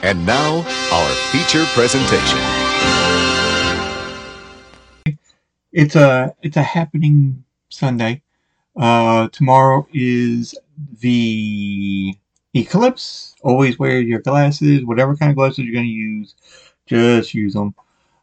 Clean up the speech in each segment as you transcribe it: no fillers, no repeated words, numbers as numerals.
And now, our feature presentation. It's a happening Sunday. Tomorrow is the eclipse. Always wear your glasses, whatever kind of glasses you're gonna use, just use them.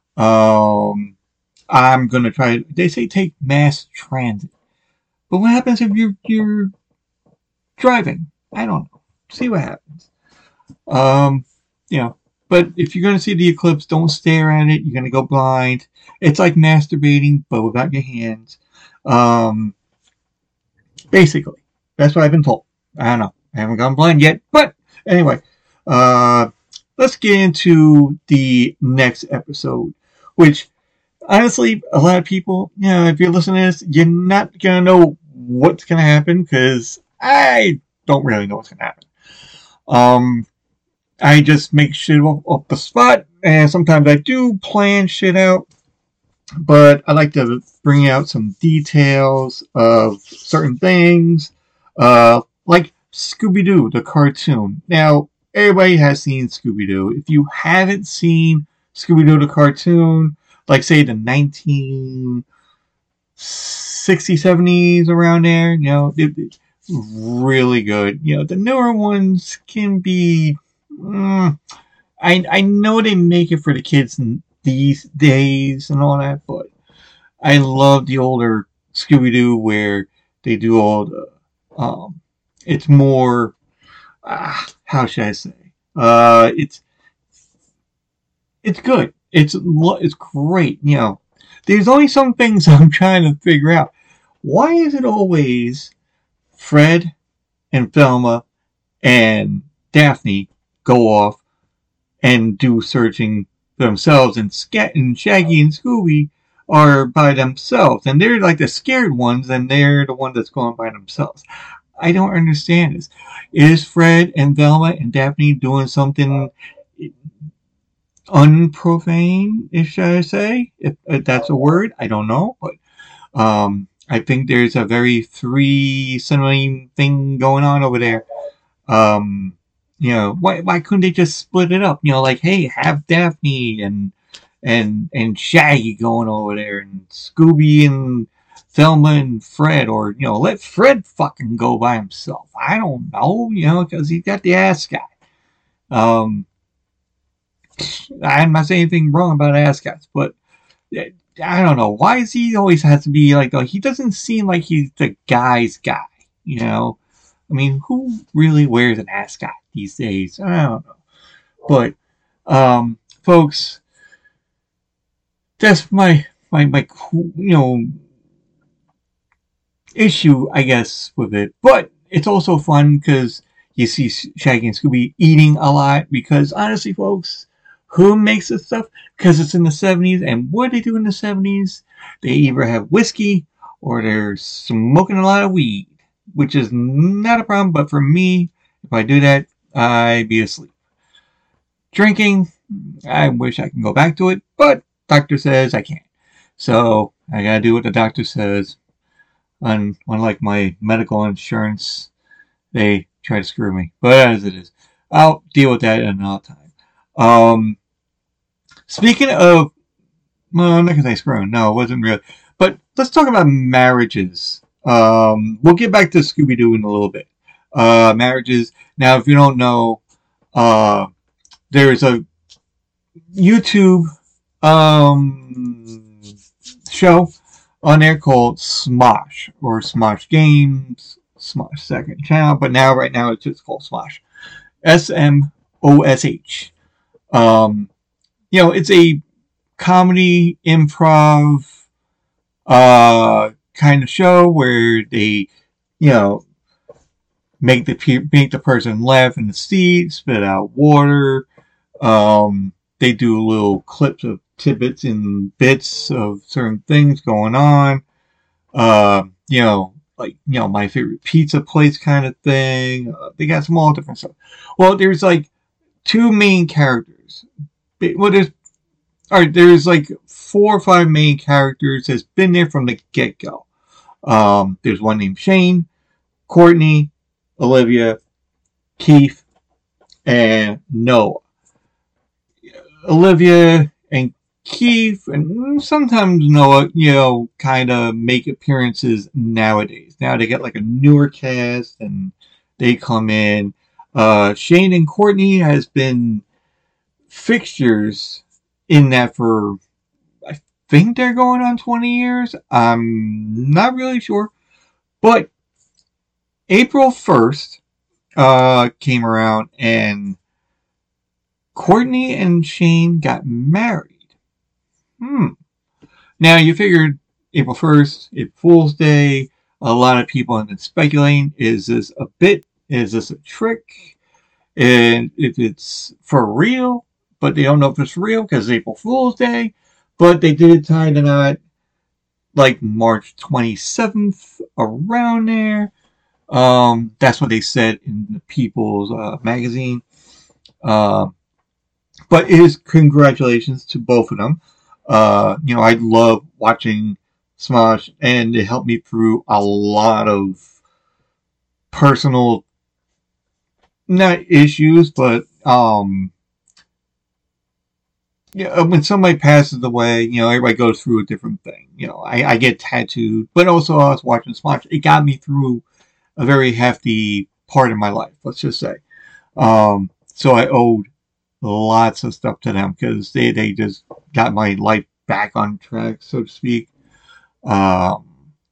I'm gonna try. They say take mass transit, but what happens if you're driving? I don't know. See what happens. Um, you know. But if you're gonna see the eclipse, don't stare at it. You're gonna go blind. It's like masturbating, but without your hands. Um, Basically, that's what I've been told. I don't know. I haven't gone blind yet, but anyway, uh, let's get into the next episode. Which, honestly, a lot of people, if you're listening to this, you're not gonna know what's gonna happen because I don't really know what's gonna happen. Um, I just make shit off the spot, and sometimes I do plan shit out, but I like to bring out some details of certain things, like Scooby-Doo, the cartoon. Now, everybody has seen Scooby-Doo. If you haven't seen Scooby-Doo, the cartoon, like say the 1960s, 70s, around there, it's really good. The newer ones can be. I know they make it for the kids these days and all that, but I love the older Scooby Doo where they do all the. It's more. How should I say? It's good. It's great. There's only some things I'm trying to figure out. Why is it always Fred and Velma and Daphne go off and do searching themselves, and Shaggy and Scooby are by themselves, and they're like the scared ones, and they're the ones that's going by themselves? I don't understand this. Is Fred and Velma and Daphne doing something unprofane, should I say? If that's a word, I don't know, but I think there's a very three-cinema thing going on over there. Why couldn't they just split it up? Like, hey, have Daphne and Shaggy going over there, and Scooby and Thelma and Fred, or let Fred fucking go by himself. I don't know, because he's got the ass guy. I'm not saying anything wrong about ass guys, but I don't know, why is he always has to be like, he doesn't seem like he's the guy's guy. I mean, who really wears an ascot these days? I don't know. But, folks, that's my issue, I guess, with it. But it's also fun because you see Shaggy and Scooby eating a lot. Because honestly, folks, who makes this stuff? Because it's in the 70s, and what do they do in the 70s? They either have whiskey or they're smoking a lot of weed, which is not a problem, but for me, if I do that, I'd be asleep. Drinking, I wish I can go back to it, but doctor says I can't. So I gotta do what the doctor says. Unlike my medical insurance, they try to screw me. But as it is, I'll deal with that another time. Speaking of, well, I'm not gonna say screwing. No, it wasn't real. But let's talk about marriages. We'll get back to Scooby-Doo in a little bit. Marriages. Now, if you don't know, there's a YouTube show on there called Smosh, or Smosh Games, Smosh Second Channel, but right now it's just called Smosh. SMOSH. It's a comedy improv kind of show where they, make the person laugh in the seat, spit out water. They do little clips of tidbits and bits of certain things going on. My favorite pizza place kind of thing. They got some all different stuff. Well, there's like two main characters. Well, there's like 4 or 5 main characters that's been there from the get-go. There's one named Shane, Courtney, Olivia, Keith, and Noah. Olivia and Keith and sometimes Noah, kind of make appearances nowadays. Now they get like a newer cast and they come in. Shane and Courtney has been fixtures in that for, I think they're going on 20 years. I'm not really sure. But April 1st came around and Courtney and Shane got married. Now you figured April 1st, April Fool's Day. A lot of people have been speculating, is this a bit? Is this a trick? And if it's for real, but they don't know if it's real because it's April Fool's Day. But they did tie the knot like March 27th, around there. That's what they said in the People's magazine. But it is congratulations to both of them. I love watching Smosh, and it helped me through a lot of personal, not issues, but when somebody passes away, everybody goes through a different thing. I get tattooed, but also I was watching Smosh. It got me through a very hefty part of my life, let's just say. So I owed lots of stuff to them because they just got my life back on track, so to speak. But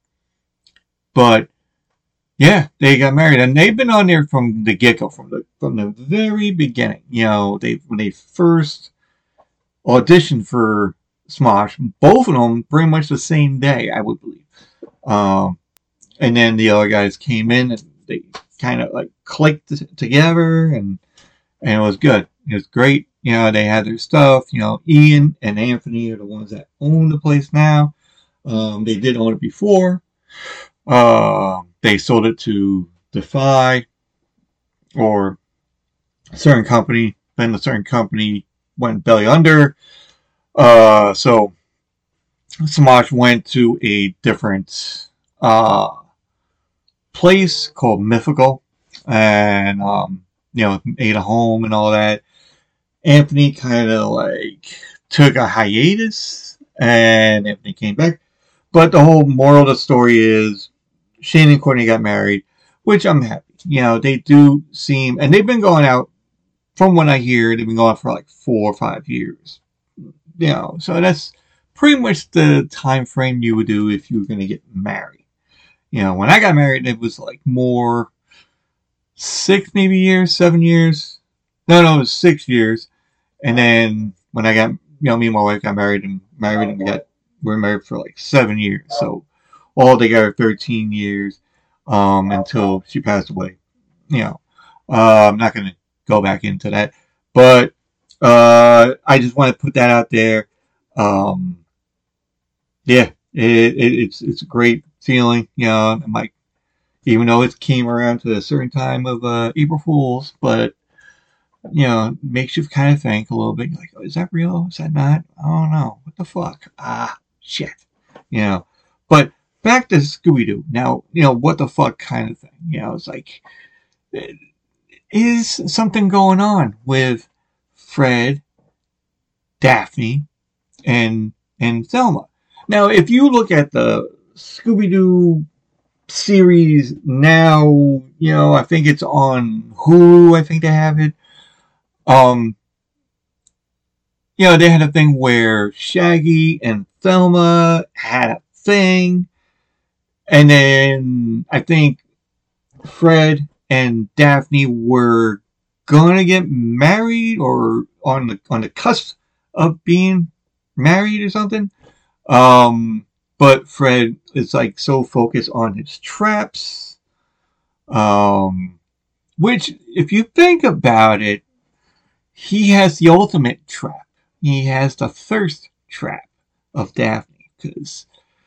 yeah, they got married, and they've been on there from the get-go, from the very beginning. When they first auditioned for Smosh, both of them pretty much the same day, I would believe. And then the other guys came in and they kind of like clicked together, and it was good. It was great. They had their stuff. Ian and Anthony are the ones that own the place now. They did own it before. They sold it to Defy or a certain company. Then the certain company went belly under. So Smosh went to a different place called Mythical, and made a home and all that. Anthony kind of like took a hiatus, and Anthony came back. But the whole moral of the story is Shane and Courtney got married, which I'm happy. They do seem, and they've been going out, from what I hear, they've been going out for like 4 or 5 years. So that's pretty much the time frame you would do if you were going to get married. When I got married, it was like more 6 maybe years, 7 years. No, it was 6 years. And then when I got, me and my wife got married, and we were married for like 7 years. So all together 13 years, until she passed away. I'm not going to go back into that, but I just want to put that out there. Yeah, it's a great feeling. I'm like, even though it came around to a certain time of April Fool's, but makes you kind of think a little bit. You're like, oh, is that real? Is that not? I don't know. What the fuck? Shit. But back to Scooby-Doo. Now, what the fuck kind of thing. It's like, is something going on with Fred, Daphne, and Thelma? Now, if you look at the Scooby-Doo series now, I think it's on Hulu. I think they have it. They had a thing where Shaggy and Thelma had a thing, and then I think Fred and Daphne were gonna get married, or on the cusp of being married or something. But Fred is like so focused on his traps, which, if you think about it, he has the ultimate trap. He has the thirst trap of Daphne, because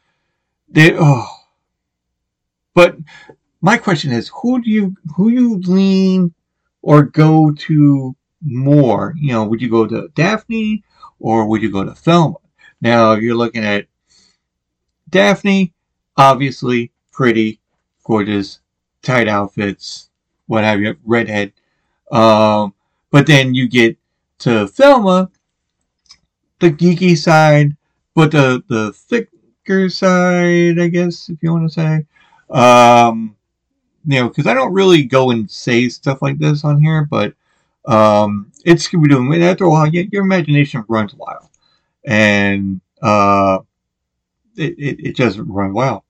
But my question is, who you lean or go to more? Would you go to Daphne or would you go to Thelma? Now, if you're looking at Daphne, obviously pretty, gorgeous, tight outfits, what have you, redhead. But then you get to Thelma, the geeky side, but the thicker side, I guess, if you want to say. Because I don't really go and say stuff like this on here, but it's Scooby-Doo. And after a while, your imagination runs wild, and it just runs wild.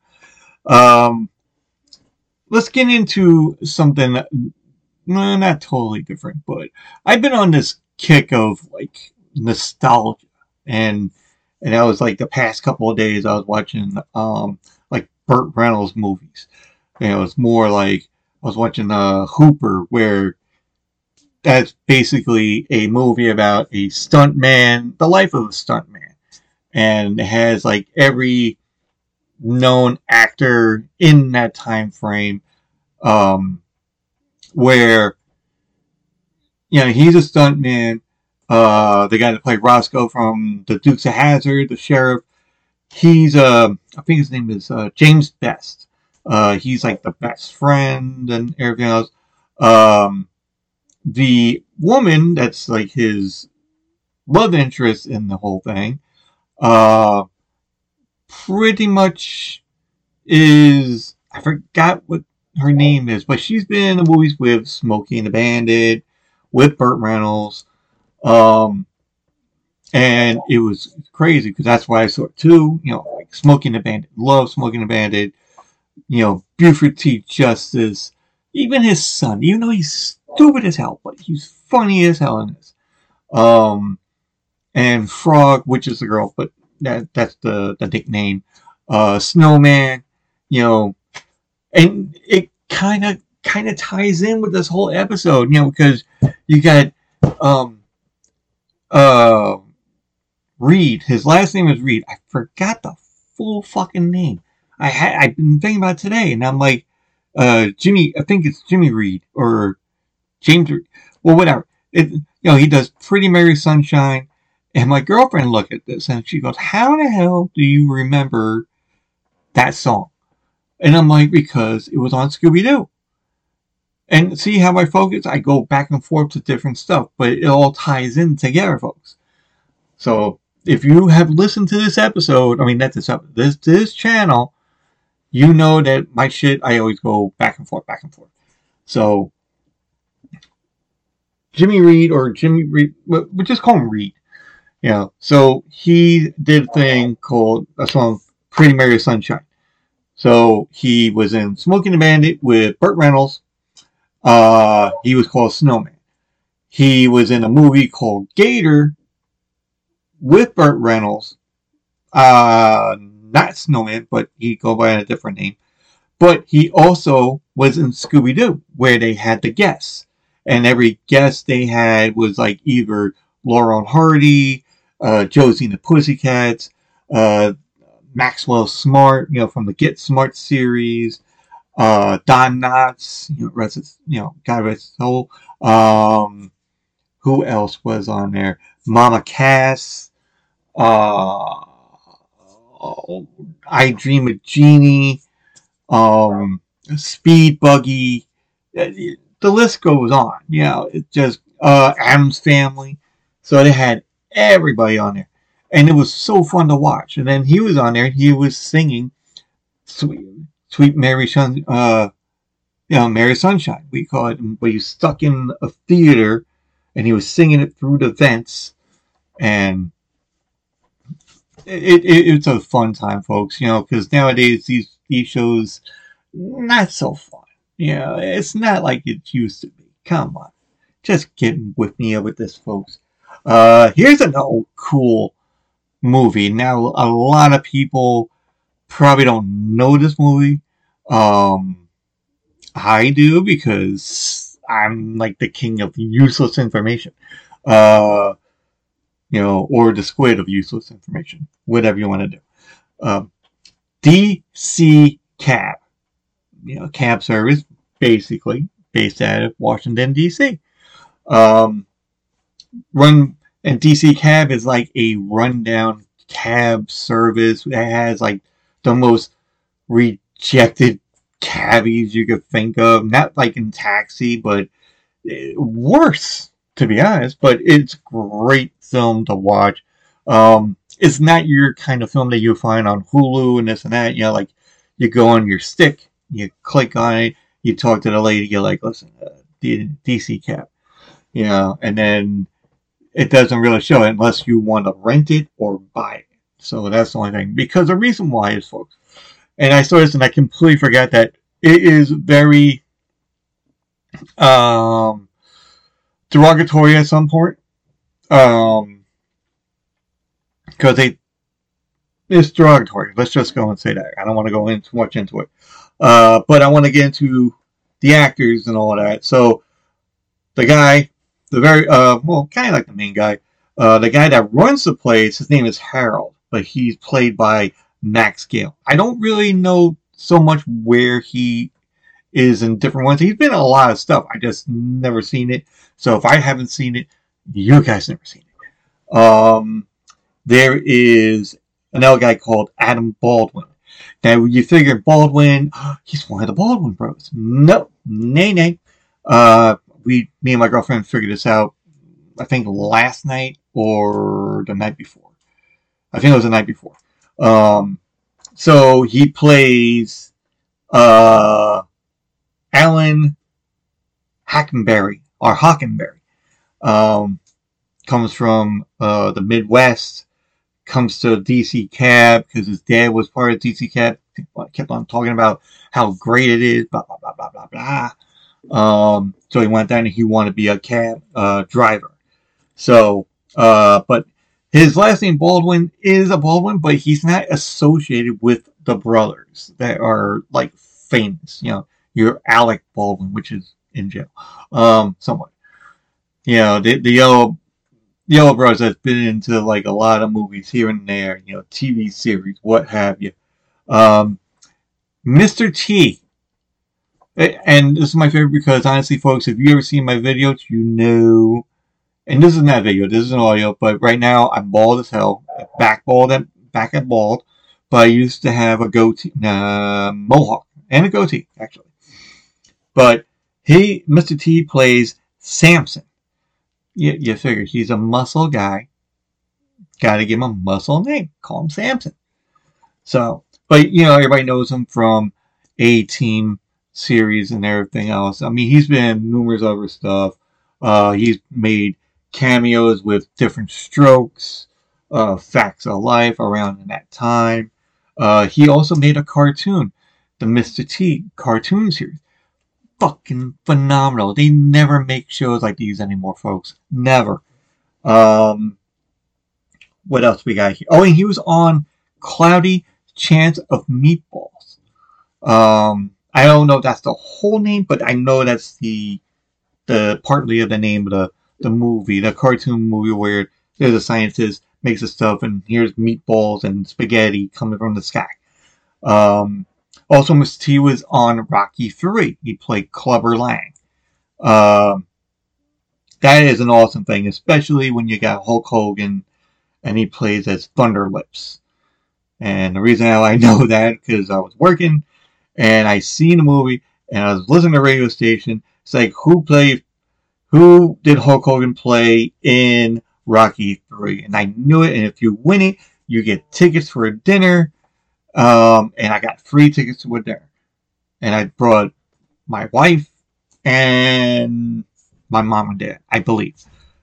Let's get into something not totally different, but I've been on this kick of like nostalgia, and that was like the past couple of days I was watching like Burt Reynolds movies. It's more like I was watching Hooper, where that's basically a movie about a stuntman, the life of a stuntman, and it has like every known actor in that time frame, where he's a stuntman. The guy that played Roscoe from the Dukes of Hazzard, the sheriff, he's I think his name is James Best. He's like the best friend and everything else. The woman that's like his love interest in the whole thing, pretty much is, I forgot what her name is, but she's been in the movies with Smokey and the Bandit, with Burt Reynolds, and it was crazy because that's why I saw it too. Like Smokey and the Bandit, love Smokey and the Bandit. Buford T. Justice, even his son, even though he's stupid as hell, but he's funny as hell in this. And Frog, which is the girl, but that's the nickname. Snowman, and it kind of ties in with this whole episode, because you got Reed. His last name is Reed. I forgot the full fucking name. I've been thinking about it today, and I'm like, Jimmy. I think it's Jimmy Reed or James. Well, whatever. He does Pretty Mary Sunshine, and my girlfriend looked at this and she goes, "How the hell do you remember that song?" And I'm like, because it was on Scooby-Doo. And see how I focus? I go back and forth to different stuff, but it all ties in together, folks. So if you have listened to this episode, this channel, you know that my shit, I always go back and forth. So Jimmy Reed, we'll just call him Reed. So he did a thing called a song, Pretty Mary Sunshine. So he was in Smokey and the Bandit with Burt Reynolds. He was called Snowman. He was in a movie called Gator with Burt Reynolds. Not Snowman, but he go by a different name. But he also was in Scooby-Doo, where they had the guests. And every guest they had was like either Laurel and Hardy, Josie and the Pussycats, Maxwell Smart, from the Get Smart series, Don Knotts, God rest his soul. Who else was on there? Mama Cass, I Dream of Jeannie, Speed Buggy. The list goes on. It just Addams Family. So they had everybody on there, and it was so fun to watch. And then he was on there. He was singing "Sweet Mary Sunshine." Mary Sunshine. We call it. But he was stuck in a theater, and he was singing it through the vents, and it's a fun time, folks. Because nowadays these shows not so fun. It's not like it used to be. Come on, just get with me with this, folks. Here's another cool movie. Now, a lot of people probably don't know this movie. I do, because I'm like the king of useless information. Or the squid of useless information. Whatever you want to do. DC Cab. Cab service, basically, based out of Washington, D.C. And DC Cab is like a rundown cab service that has like the most rejected cabbies you could think of. Not like in Taxi, but worse, to be honest. But it's a great film to watch. It's not your kind of film that you find on Hulu and this and that. You know, like you go on your stick, you click on it, you talk to the lady, you're like, listen, DC Cap, you know, and then it doesn't really show it unless you want to rent it or buy it. So that's the only thing. Because the reason why is, folks, and I saw this and I completely forgot that it is very derogatory at some point. Because it's derogatory. Let's just go and say that. I don't want to go in too much into it. But I want to get into the actors and all that. So the guy, the very, well, kind of like the main guy, the guy that runs the place, his name is Harold, but he's played by Max Gail. I don't really know so much where he is in different ones. He's been in a lot of stuff. I just never seen it. So if I haven't seen it, you guys never seen it. There is another guy called Adam Baldwin. Now you figure Baldwin, he's one of the Baldwin bros. No, nay. Me and my girlfriend figured this out, I think last night or the night before. I think it was the night before. So he plays Alan Hackenberry, or Hockenberry. Comes from the Midwest, comes to DC Cab because his dad was part of DC Cab. Kept on talking about how great it is, blah, blah, blah, blah, blah, blah. So he went down and he wanted to be a cab driver. So, but his last name Baldwin is a Baldwin, but he's not associated with the brothers that are like famous. You know, you're Alec Baldwin, which is in jail, somewhat. You know, the Yellow Brothers has been into like a lot of movies here and there. You know, TV series, what have you. Mr. T. And this is my favorite because, honestly, folks, if you ever seen my videos, you know, and this is not video, this is an audio, but right now I'm bald as hell, back at bald, but I used to have a goatee, mohawk, and a goatee, actually. But Mr. T plays Samson. You figure he's a muscle guy, gotta give him a muscle name, call him Samson. So, but, you know, everybody knows him from A-Team series and everything else. I mean, he's been in numerous other stuff. He's made cameos with Different Strokes, Facts of Life around in that time. He also made a cartoon, the Mr. T cartoon series. Fucking phenomenal. They never make shows like these anymore, folks. Never. What else we got here? Oh, and he was on Cloudy Chance of Meatballs. I don't know if that's the whole name, but I know that's the partly of the name of the movie, the cartoon movie where there's a scientist makes the stuff and here's meatballs and spaghetti coming from the sky. Also, Mr. T was on Rocky 3. He played Clubber Lang. That is an awesome thing, especially when you got Hulk Hogan and he plays as Thunder Lips. And the reason how I know that because I was working and I seen the movie and I was listening to the radio station. It's like, who did Hulk Hogan play in Rocky 3? And I knew it. And if you win it, you get tickets for a dinner. And I got free tickets to a dinner. And I brought my wife and my mom and dad, I believe.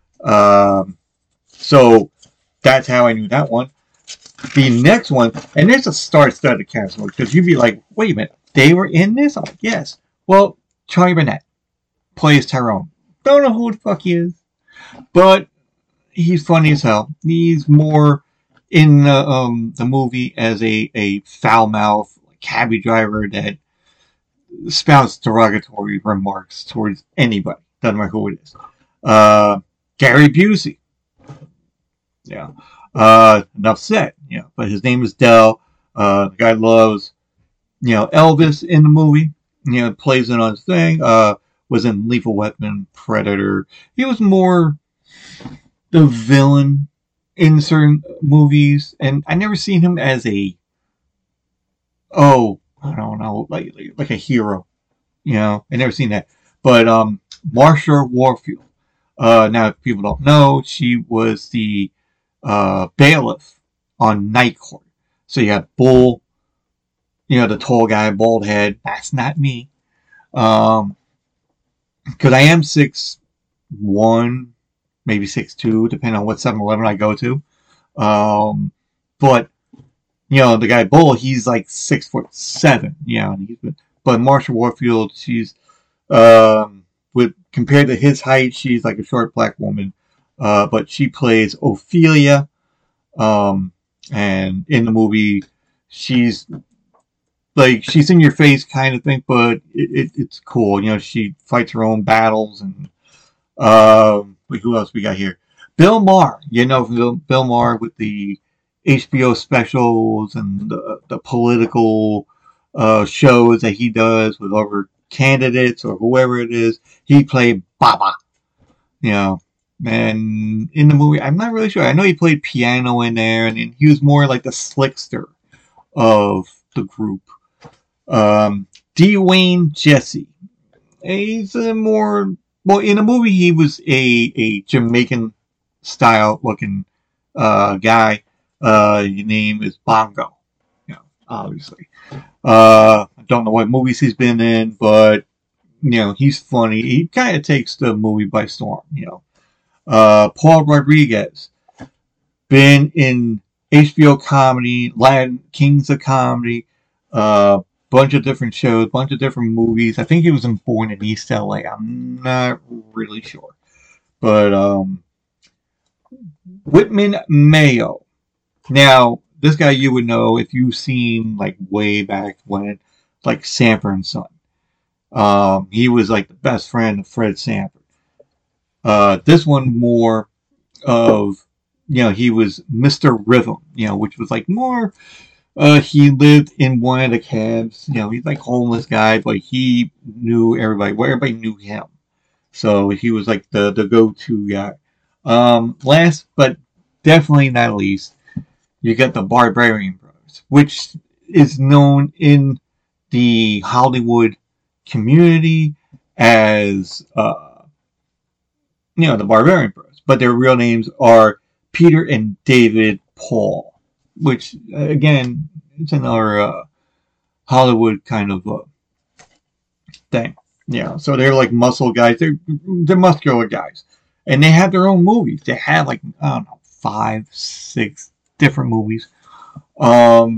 So that's how I knew that one. The next one, and there's a star-studded cast because you'd be like, wait a minute, they were in this? I'm like, yes. Well, Charlie Burnett plays Tyrone. Don't know who the fuck he is, but he's funny as hell. He's more in the movie as a foul-mouthed cabbie driver that spouts derogatory remarks towards anybody. Doesn't matter who it is. Gary Busey. Yeah. Enough said. You know, but his name is Del. The guy loves, you know, Elvis in the movie. You know, plays it on his thing. Was in Lethal Weapon, Predator. He was more the villain in certain movies, and I never seen him as I don't know, like a hero. You know, I never seen that. But Marsha Warfield. Now, if people don't know, she was the bailiff on Night Court. So you have Bull, the tall guy, bald head. That's not me. Because I am 6'1", maybe 6'2", depending on what 7-Eleven I go to. But the guy Bull, he's like 6'7". But Marsha Warfield, she's compared to his height, she's like a short black woman. But she plays Ophelia. And in the movie, she's in your face kind of thing, but it's cool. She fights her own battles. And who else we got here? Bill Maher. Bill Maher with the HBO specials and the political shows that he does with other candidates or whoever it is. He played Baba. And in the movie, I'm not really sure. I know he played piano in there, and he was more like the slickster of the group. Dwayne Jesse. He's more... Well, in the movie, he was a Jamaican-style looking guy. His name is Bongo. Obviously. I don't know what movies he's been in, but, he's funny. He kind of takes the movie by storm, Paul Rodriguez. Been in HBO comedy, Latin Kings of Comedy, bunch of different shows, bunch of different movies. I think he was born in East LA. I'm not really sure. But Whitman Mayo. Now, this guy you would know if you've seen like way back when, like Sanford and Son. He was like the best friend of Fred Sanford. This one more of, he was Mr. Rhythm, which was like more, he lived in one of the cabs, he's like homeless guy, but he knew everybody, everybody knew him. So he was like the go-to guy. Last, but definitely not least, you get the Barbarian Brothers, which is known in the Hollywood community as, the Barbarian Brothers, but their real names are Peter and David Paul, which, again, it's another Hollywood kind of thing. So they're like muscle guys. They're muscular guys. And they have their own movies. They have like, I don't know, 5, 6 different movies. But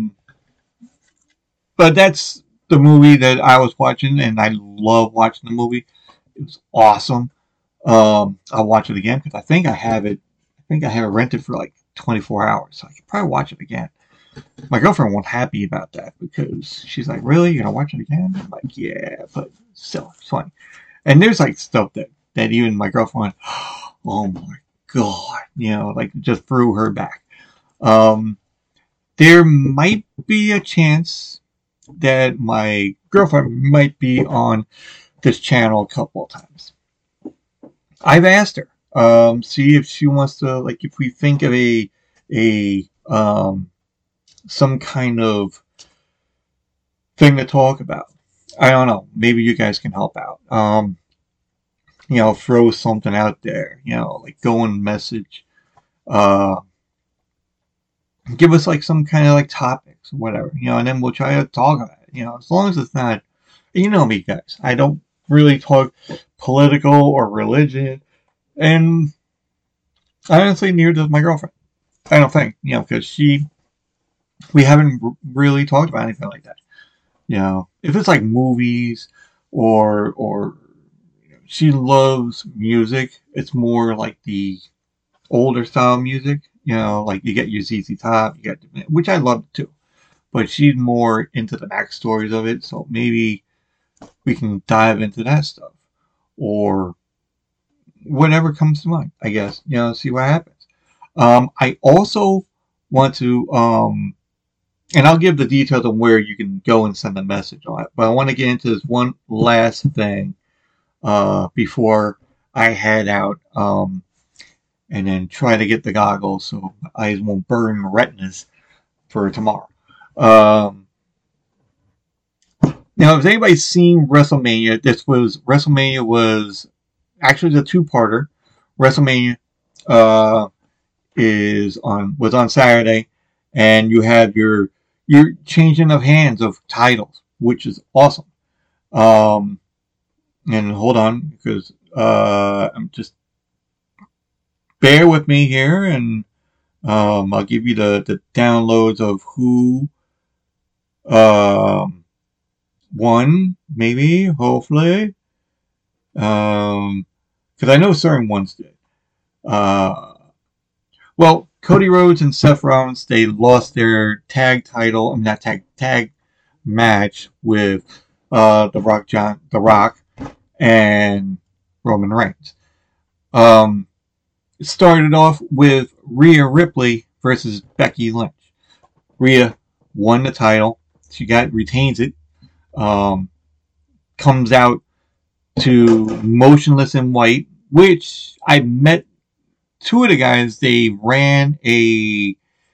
that's the movie that I was watching, and I love watching the movie. It was awesome. I'll watch it again because I think I have it rented for like 24 hours, so I could probably watch it again. My girlfriend wasn't happy about that because she's like, "Really? You're gonna watch it again?" I'm like, "Yeah," but still, it's funny. And there's like stuff that even my girlfriend went, "Oh my god," like just threw her back. There might be a chance that my girlfriend might be on this channel a couple of times. I've asked her, see if she wants to, like, if we think of some kind of thing to talk about. I don't know. Maybe you guys can help out. Throw something out there. Like go and message. Give us like some kind of like topics, whatever. And then we'll try to talk about it. As long as it's not. You know me, guys. I don't really talk political or religion, and honestly, neither does my girlfriend. I don't think, because we haven't really talked about anything like that. If it's like movies or she loves music, it's more like the older style music. Like you get your ZZ Top, which I love too, but she's more into the backstories of it. So maybe we can dive into that stuff, or whatever comes to mind, I guess. See what happens. I also want to, and I'll give the details on where you can go and send a message on it, but I want to get into this one last thing before I head out, and then try to get the goggles so eyes won't burn retinas for tomorrow. Now, if anybody's seen WrestleMania, WrestleMania was actually the two-parter. WrestleMania was on Saturday, and you have your changing of hands of titles, which is awesome. And hold on, because I'm just bear with me here, and I'll give you the downloads of who won, maybe, hopefully, because I know certain ones did. Well, Cody Rhodes and Seth Rollins, they lost their tag title, not tag match with The Rock and Roman Reigns. It started off with Rhea Ripley versus Becky Lynch. Rhea won the title. She retains it. Comes out to Motionless in White, which I met two of the guys. They ran a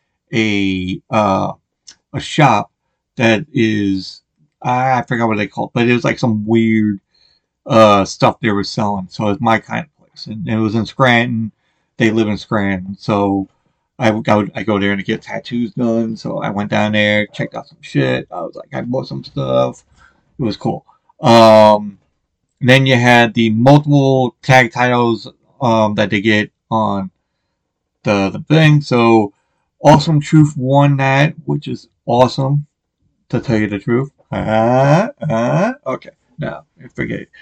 shop that is, I forgot what they call it, but it was like some weird stuff they were selling. So it's my kind of place, and it was in Scranton. They live in Scranton, so I go there to get tattoos done. So I went down there, checked out some shit. I was like, I bought some stuff. It was cool. Then you had the multiple tag titles that they get on the thing. So Awesome Truth won that, which is awesome, to tell you the truth. Okay, no, forget it.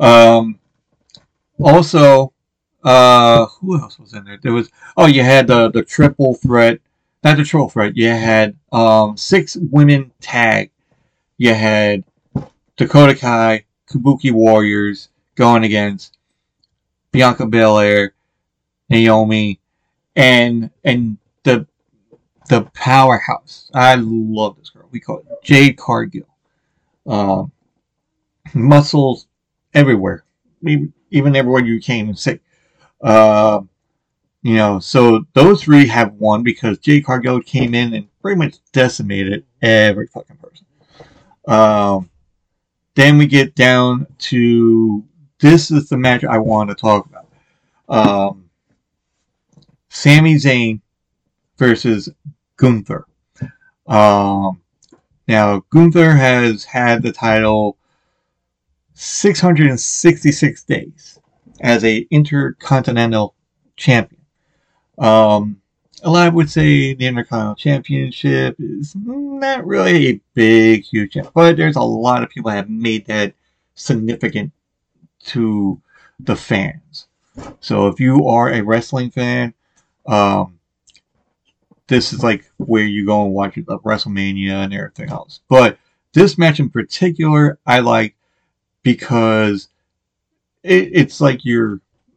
Also, who else was in there? There was, you had the triple threat, not the triple threat. You had 6 women tag. You had Dakota Kai, Kabuki Warriors going against Bianca Belair, Naomi, and the powerhouse. I love this girl. We call it Jade Cargill. Muscles everywhere, even everywhere you came and say. So those 3 have won because Jade Cargill came in and pretty much decimated every fucking person. Then we get down to, this is the match I want to talk about. Sami Zayn versus Gunther. Now, Gunther has had the title 666 days as a Intercontinental Champion. A lot would say the Intercontinental Championship is not really a big, huge champ, but there's a lot of people that have made that significant to the fans. So if you are a wrestling fan, this is like where you go and watch WrestleMania and everything else. But this match in particular, I like because it's like your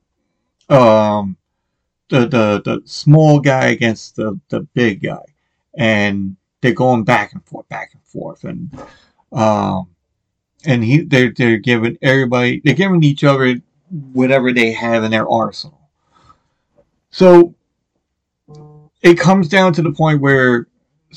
the small guy against the big guy, and they're going back and forth, and they're giving each other whatever they have in their arsenal. So it comes down to the point where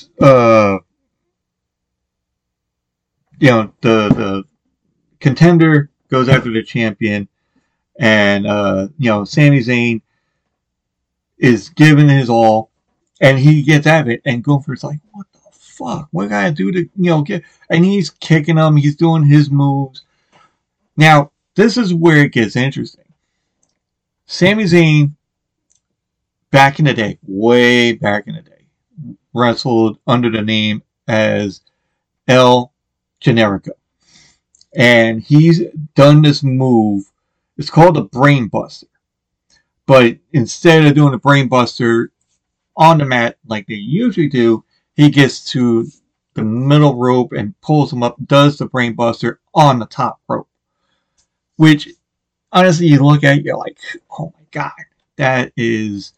the contender goes after the champion, and Sami Zayn is giving his all, and he gets at it, and Gunther's like, what the fuck? What can I do to get? And he's kicking him, he's doing his moves. Now, this is where it gets interesting. Sami Zayn, back in the day, way back in the day, wrestled under the name as El Generico. And he's done this move. It's called the Brain Buster. But instead of doing the Brain Buster on the mat like they usually do, he gets to the middle rope and pulls him up, does the Brain Buster on the top rope. Which, honestly, you look at it, you're like, oh my god, that is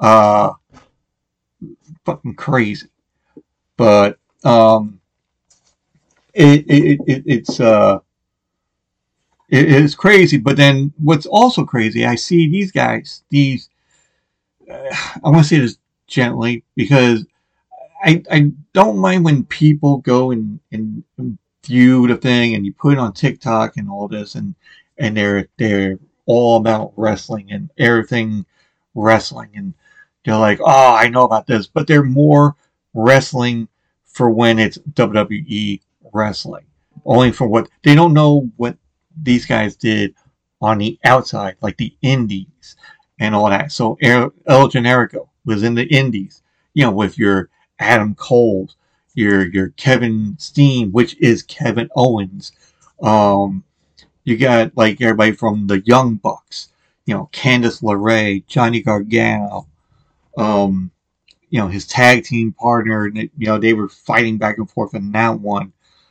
fucking crazy. But it's crazy. But then what's also crazy, I see these guys, I want to say this gently, because I don't mind when people go and view the thing and you put it on TikTok and all this, and they're all about wrestling and everything wrestling, and they're like, oh, I know about this, but they're more wrestling for when it's WWE wrestling. Only for what they don't know what these guys did on the outside, like the indies and all that. So El Generico was in the indies, with your Adam Cole, your Kevin Steen, which is Kevin Owens. You got like everybody from the Young Bucks, Candice LeRae, Johnny Gargano, his tag team partner, they were fighting back and forth in that one.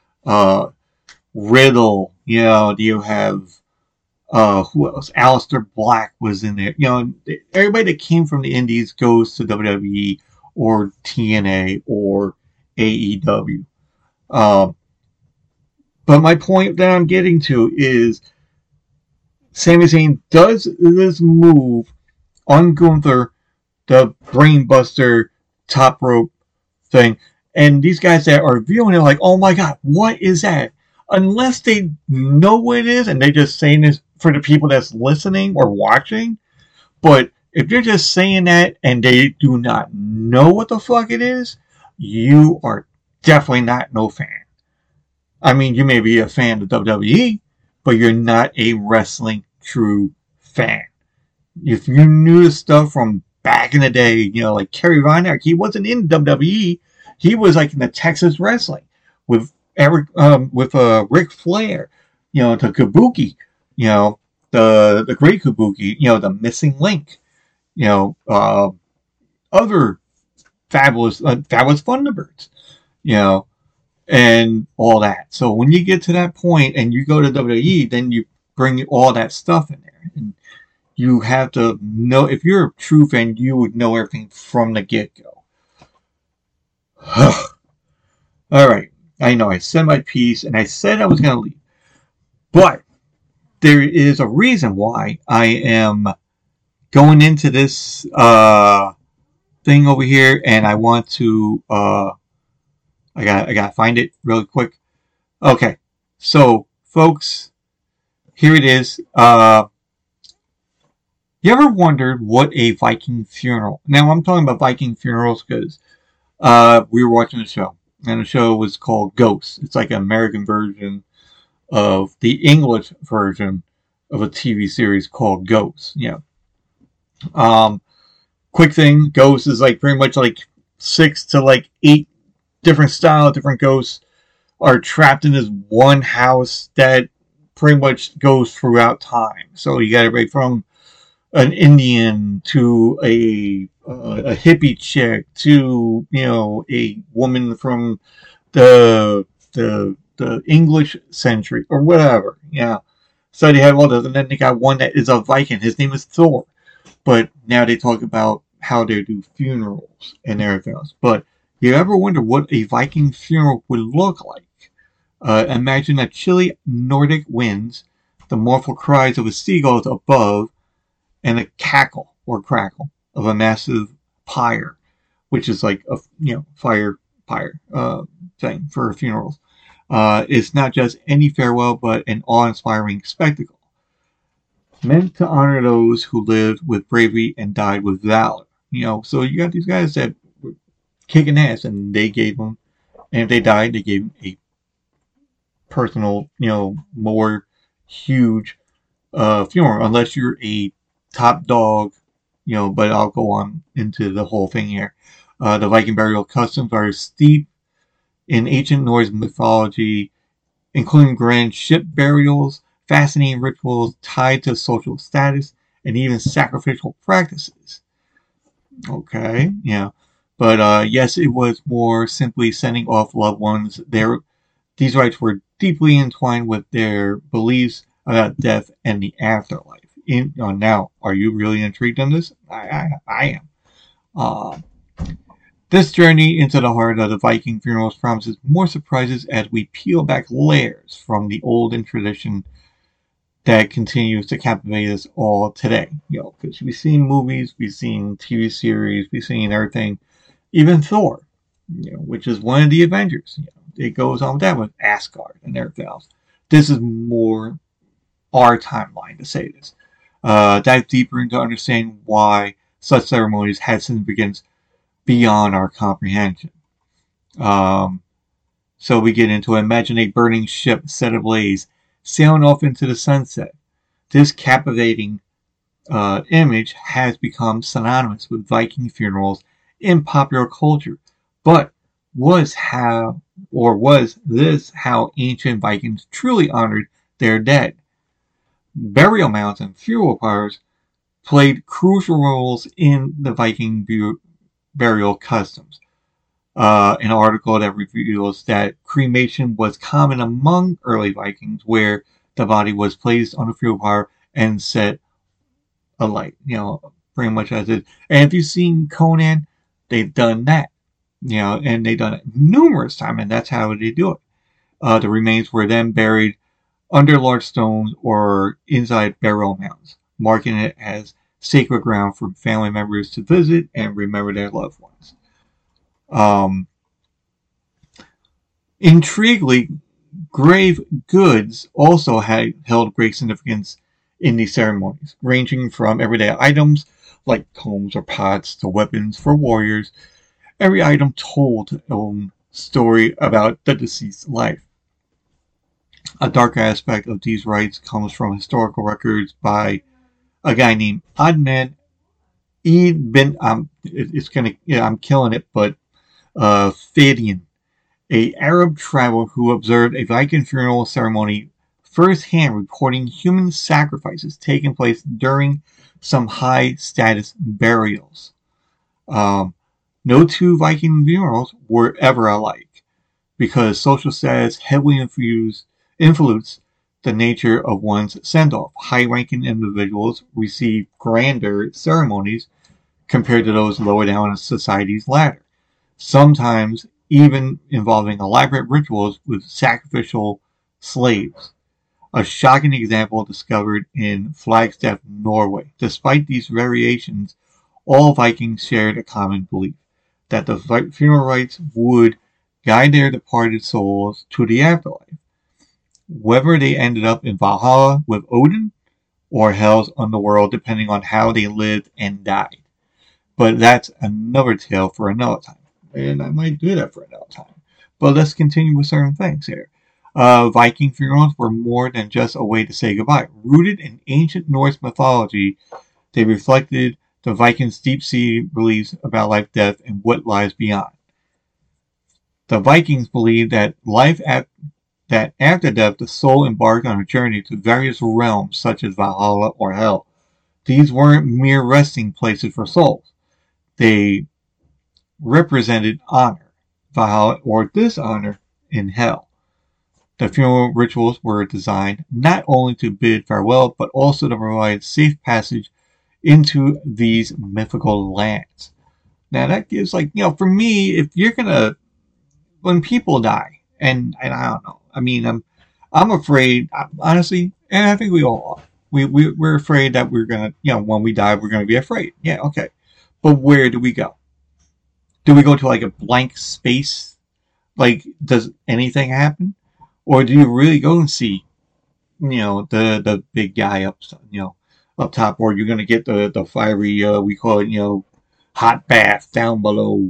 Riddle, you have who else? Aleister Black was in there. Everybody that came from the indies goes to WWE or TNA or AEW. But my point that I'm getting to is Sami Zayn does this move on Gunther, the brainbuster top rope thing, and these guys that are viewing it like, oh my god, what is that? Unless they know what it is and they're just saying this for the people that's listening or watching. But if you're just saying that and they do not know what the fuck it is, you are definitely not no fan. I mean, you may be a fan of WWE, but you're not a wrestling true fan. If you knew the stuff from back in the day, like Kerry Von Erich, he wasn't in WWE. He was like in the Texas wrestling with Ric Flair, the Kabuki, the Great Kabuki, the Missing Link, other fabulous Thunderbirds, and all that. So when you get to that point and you go to WWE, then you bring all that stuff in there. And you have to know, if you're a true fan, you would know everything from the get-go. Alright, I know I said my piece and I said I was going to leave. But there is a reason why I am going into this thing over here, and I want to I gotta find it really quick. Okay, so folks, here it is. You ever wondered what a Viking funeral? Now I'm talking about Viking funerals because we were watching a show, and the show was called Ghosts. It's like an American version of the English version of a TV series called Ghosts. Quick thing, Ghosts is like pretty much like 6 to like 8 different styles, different ghosts are trapped in this one house that pretty much goes throughout time. So you got everybody from an Indian to a hippie chick to a woman from the English century or whatever. So they have all those, and then they got one that is a Viking. His name is Thor. But now they talk about how they do funerals and everything else. But you ever wonder what a Viking funeral would look like? Imagine a chilly Nordic winds, the mournful cries of the seagulls above, and a cackle or crackle of a massive pyre, which is like a fire pyre thing for funerals. It's not just any farewell, but an awe-inspiring spectacle, meant to honor those who lived with bravery and died with valor. So you got these guys that were kicking ass, and they gave them, and if they died, they gave them a personal, more huge funeral, unless you're a top dog, but I'll go on into the whole thing here. The Viking burial customs are steep in ancient Norse mythology, including grand ship burials, fascinating rituals tied to social status, and even sacrificial practices. Okay, but yes, it was more simply sending off loved ones. These rites were deeply entwined with their beliefs about death and the afterlife. Now, are you really intrigued on this? I am. This journey into the heart of the Viking funerals promises more surprises as we peel back layers from the olden tradition that continues to captivate us all today. Because we've seen movies, we've seen TV series, we've seen everything, even Thor, which is one of the Avengers. It goes on with that with Asgard and everything else. This is more our timeline to say this. Dive deeper into understanding why such ceremonies had significance beyond our comprehension. So we get into imagine a burning ship set ablaze, sailing off into the sunset. This captivating image has become synonymous with Viking funerals in popular culture. But was this how ancient Vikings truly honored their dead? Burial mounds and funeral pyres played crucial roles in the Viking burial customs. An article that reveals that cremation was common among early Vikings, where the body was placed on a funeral pyre and set alight. Pretty much as it. And if you've seen Conan, they've done that. And they've done it numerous times, and that's how they do it. The remains were then buried under large stones or inside burial mounds, marking it as sacred ground for family members to visit and remember their loved ones. Intriguingly, grave goods also held great significance in these ceremonies, ranging from everyday items like combs or pots to weapons for warriors. Every item told its own story about the deceased's life. A dark aspect of these rites comes from historical records by a guy named Ahmed ibn I'm killing it, but Fadian, a Arab traveler who observed a Viking funeral ceremony firsthand, reporting human sacrifices taking place during some high-status burials. No two Viking funerals were ever alike, because social status heavily influenced the nature of one's send-off. High-ranking individuals received grander ceremonies compared to those lower down in society's ladder, sometimes even involving elaborate rituals with sacrificial slaves. A shocking example discovered in Flagstaff, Norway. Despite these variations, all Vikings shared a common belief that the funeral rites would guide their departed souls to the afterlife, whether they ended up in Valhalla with Odin or Hell's underworld, depending on how they lived and died. But that's another tale for another time. And I might do that for another time. But let's continue with certain things here. Viking funerals were more than just a way to say goodbye. Rooted in ancient Norse mythology, they reflected the Vikings' deep-seated beliefs about life, death, and what lies beyond. The Vikings believed that after death, the soul embarked on a journey to various realms such as Valhalla or Hell. These weren't mere resting places for souls. They represented honor, Valhalla, or dishonor in Hell. The funeral rituals were designed not only to bid farewell, but also to provide safe passage into these mythical lands. Now that gives, for me, if you're gonna, when people die, and I don't know, I mean, I'm afraid, honestly, and I think we all are. We're afraid that we're gonna, when we die, we're gonna be afraid. Yeah, okay. But where do we go? Do we go to a blank space? Does anything happen? Or do you really go and see, the big guy up top, or you're gonna get the fiery, we call it, hot bath down below,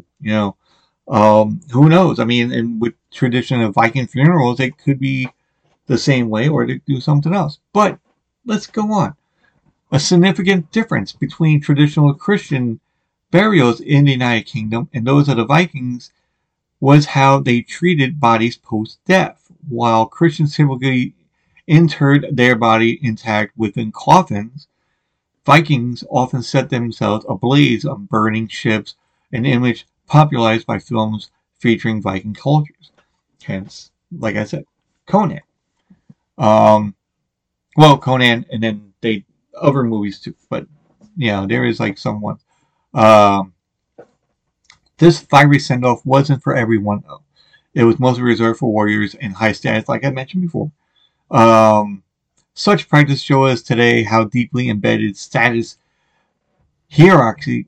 who knows? I mean, and with tradition of Viking funerals, it could be the same way, or they do something else. But let's go on. A significant difference between traditional Christian burials in the United Kingdom and those of the Vikings was how they treated bodies post-death. While Christians typically interred their body intact within coffins, Vikings often set themselves ablaze on burning ships, an image popularized by films featuring Viking cultures. Hence, like I said, Conan. Conan, and then other movies too, but there is some ones. This fiery send-off wasn't for everyone though. It was mostly reserved for warriors in high status, like I mentioned before. Such practice shows us today how deeply embedded status hierarchy,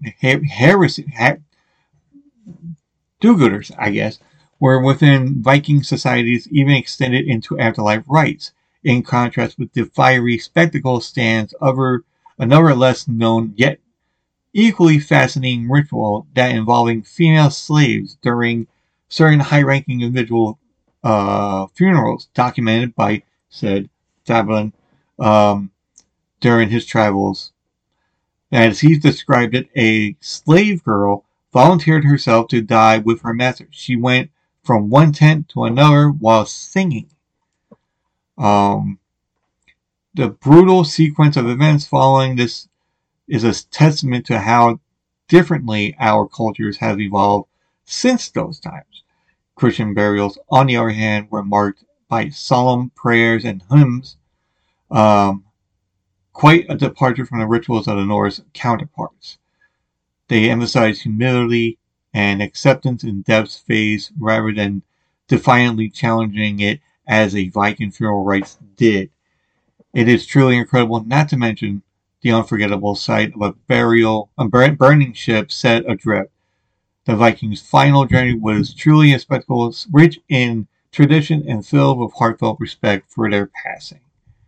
do-gooders, I guess, were within Viking societies, even extended into afterlife rites. In contrast with the fiery spectacle stands another less known yet equally fascinating ritual that involving female slaves during certain high-ranking individual funerals documented by said Veblen during his travels. As he's described it, a slave girl volunteered herself to die with her master. She went from one tent to another while singing. The brutal sequence of events following this is a testament to how differently our cultures have evolved since those times. Christian burials, on the other hand, were marked by solemn prayers and hymns, quite a departure from the rituals of the Norse counterparts. They emphasize humility and acceptance in death's phase rather than defiantly challenging it as a Viking funeral rites did. It is truly incredible, not to mention the unforgettable sight of a burning ship set adrift. The Vikings' final journey was truly a spectacle rich in tradition and filled with heartfelt respect for their passing.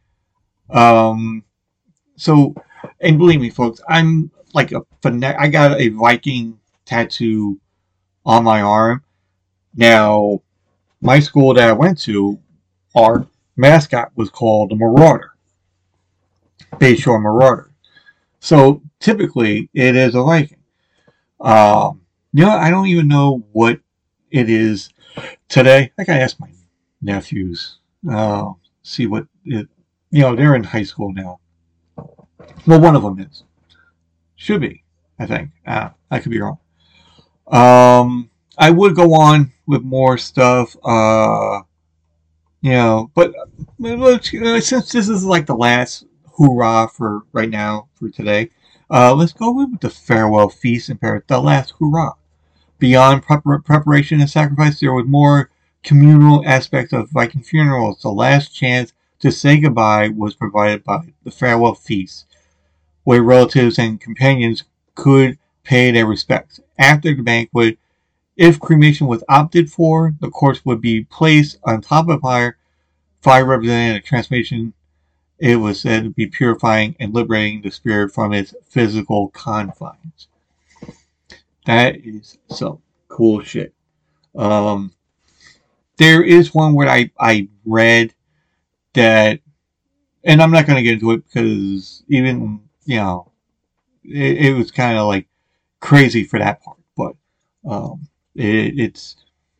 So, and believe me, folks, I'm like a fanatic. I got a Viking tattoo on my arm. Now, my school that I went to, our mascot was called the Marauder, Bayshore Marauder. So typically, it is a Viking. I don't even know what it is today. I gotta ask my nephews. See what it. They're in high school now. Well, one of them is. Should be, I think. I could be wrong. I would go on with more stuff. But since this is like the last hoorah for right now, for today, let's go with the farewell feast in Paris, the last hoorah. Beyond preparation and sacrifice, there was more communal aspects of Viking funerals. The last chance to say goodbye was provided by the farewell feast, where relatives and companions could pay their respects. After the banquet, if cremation was opted for, the corpse would be placed on top of a fire representing a transformation. It was said to be purifying and liberating the spirit from its physical confines. That is some cool shit. There is one where I read that, and I'm not going to get into it because even, it was kind of like crazy for that part, but it's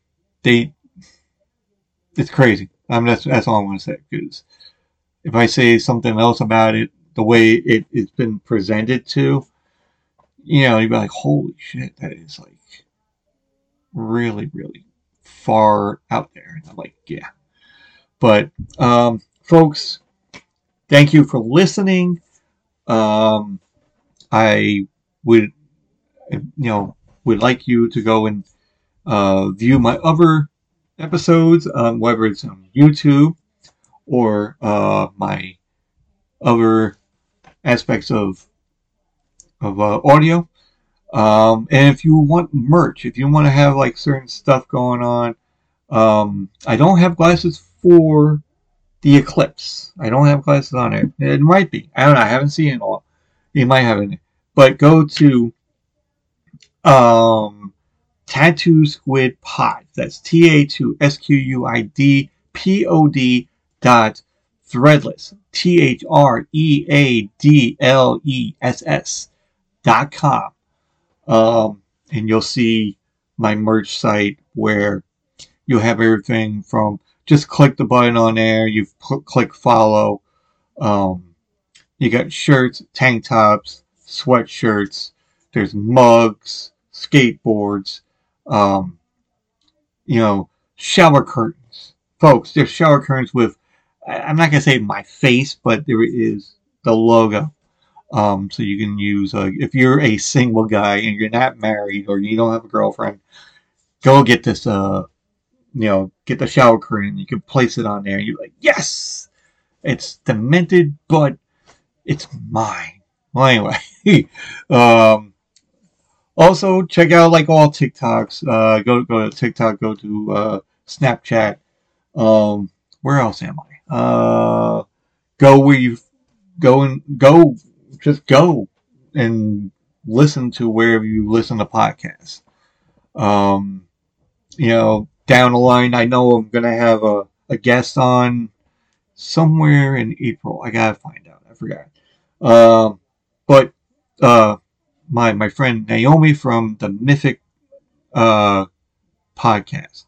crazy. That's all I'm going to say, because if I say something else about it, the way it's been presented to, you'd be like, holy shit, that is like really, really far out there. And I'm like, yeah. But, folks, thank you for listening. I would, would like you to go and view my other episodes, whether it's on YouTube or my other aspects of audio. And if you want merch, if you want to have like certain stuff going on, I don't have glasses for the Eclipse. I don't have glasses on it. It might be. I don't know. I haven't seen it all. You might have it. But go to Tattoo Squid Pod. That's TATOSQUIDPOD.threadless. THREADLESS.com. And you'll see my merch site where you'll have everything from, just click the button on there, you click follow. You got shirts, tank tops, sweatshirts, there's mugs, skateboards, shower curtains. Folks, there's shower curtains with, I'm not going to say my face, but there is the logo. So you can use, if you're a single guy and you're not married or you don't have a girlfriend, go get this, get the shower curtain. You can place it on there and you're like, yes! It's demented, but it's mine. Well, anyway. Also, check out like all TikToks. Go to TikTok, go to Snapchat. Where else am I? Go where you go and go. Just go and listen to wherever you listen to podcasts. Down the line, I know I'm going to have a guest on somewhere in April. I got to find out. I forgot. But my friend Naomi from the Mythic podcast.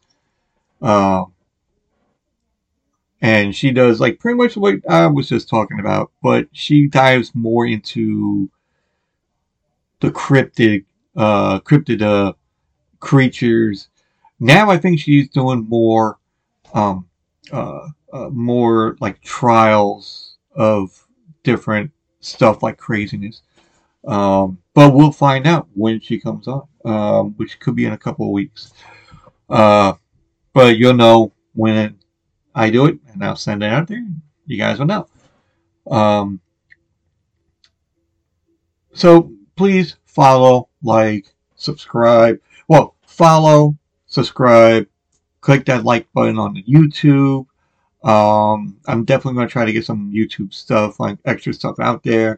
And she does like pretty much what I was just talking about, but she dives more into the cryptid creatures. Now I think she's doing more more like trials of different stuff like craziness. But we'll find out when she comes on, which could be in a couple of weeks. But you'll know when I do it, and I'll send it out there. You guys will know. So please follow, like, subscribe. Well, follow, subscribe, click that like button on the YouTube. I'm definitely going to try to get some YouTube stuff, like extra stuff out there.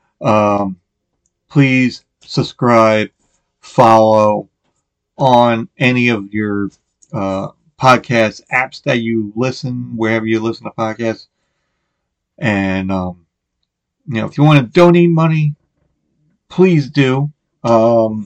Please subscribe, follow on any of your podcast apps that you listen, wherever you listen to podcasts. And, if you want to donate money, please do. I'm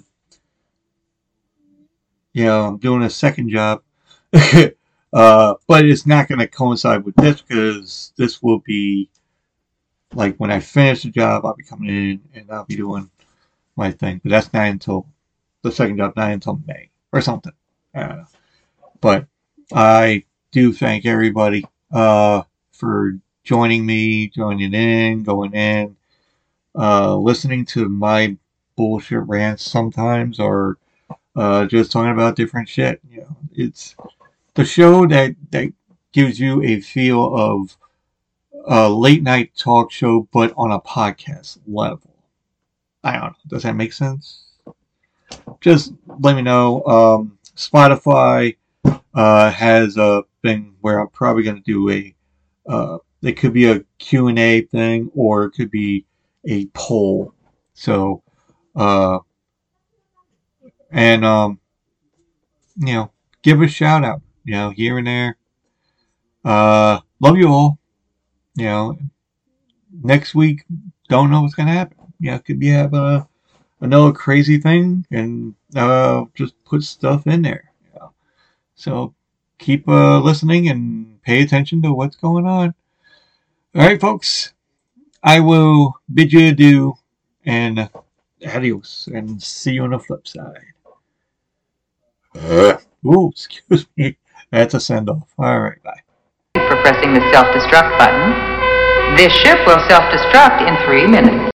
doing a second job. But it's not going to coincide with this because this will be like when I finish the job, I'll be coming in and I'll be doing my thing. But that's not until the second job, not until May or something. I don't know. But I do thank everybody for joining in, going in, listening to my bullshit rants sometimes, or just talking about different shit. It's the show that gives you a feel of a late night talk show, but on a podcast level. I don't know. Does that make sense? Just let me know. Spotify has a thing where I'm probably going to do it could be a Q&A thing, or it could be a poll. So, give a shout out, here and there. Love you all. Next week, don't know what's going to happen. Could be have another crazy thing, and just put stuff in there. So keep listening and pay attention to what's going on. All right, folks. I will bid you adieu and adios, and see you on the flip side. Ooh, excuse me. That's a send-off. All right, bye. For pressing the self-destruct button. This ship will self-destruct in 3 minutes.